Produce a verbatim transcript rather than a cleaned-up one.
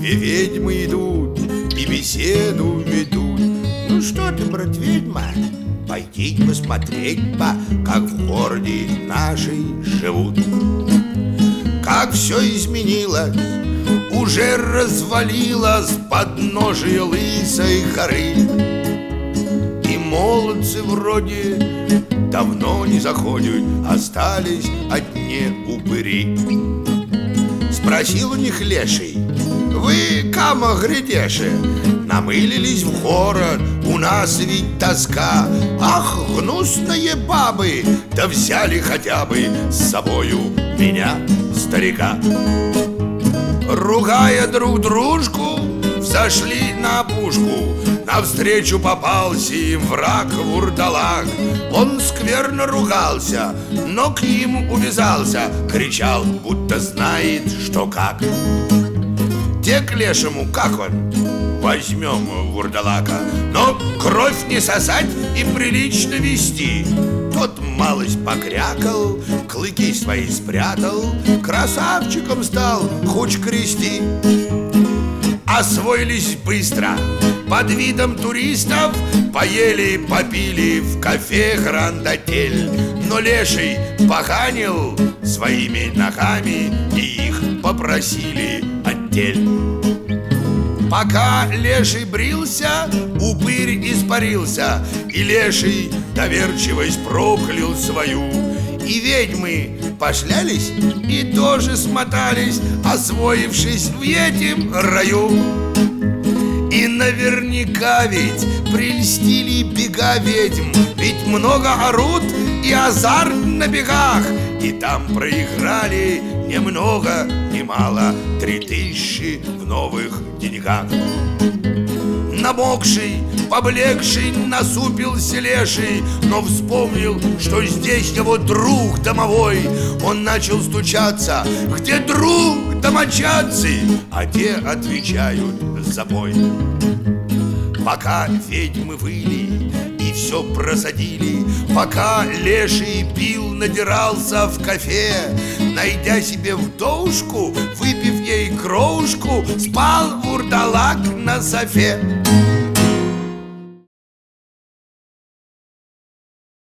Две ведьмы идут и беседу ведут. Ну что ты, брат, ведьма, пойди посмотреть по, как в городе нашей живут. Как все изменилось, уже развалилось подножие лысой горы. И молодцы вроде давно не заходят, остались одни упыри. Спросил у них леший: вы, кама грядеши, намылились в город, у нас ведь тоска. Ах, гнусные бабы, да взяли хотя бы с собою меня, старика. Ругая друг дружку, взошли на опушку. Навстречу попался им враг вурдалак. Он скверно ругался, но к ним увязался, кричал, будто знает, что как. Те к лешему, как он? Возьмем вурдалака, но кровь не сосать и прилично вести. Тот малость покрякал, клыки свои спрятал, красавчиком стал, хоть крести. Освоились быстро, под видом туристов поели, попили в кафе Гранд-Отель. Но леший поганил своими ногами, и их попросили отдель. Пока леший брился, упырь испарился, и леший доверчивость проклял свою. И ведьмы пошлялись и тоже смотались, освоившись в этим раю. И наверняка ведь прельстили бега ведьм, ведь много орут и азарт на бегах. И там проиграли немного, немало, три тысячи в новых деньгах. Намокший, поблекший, насупился леший, но вспомнил, что здесь его друг домовой. Он начал стучаться: где друг, домочадцы? А те отвечают: запой. Пока ведьмы выли и все просадили, пока леший пил, надирался в кафе, найдя себе вдовушку, выпив ей крошку, спал вурдалак на софе.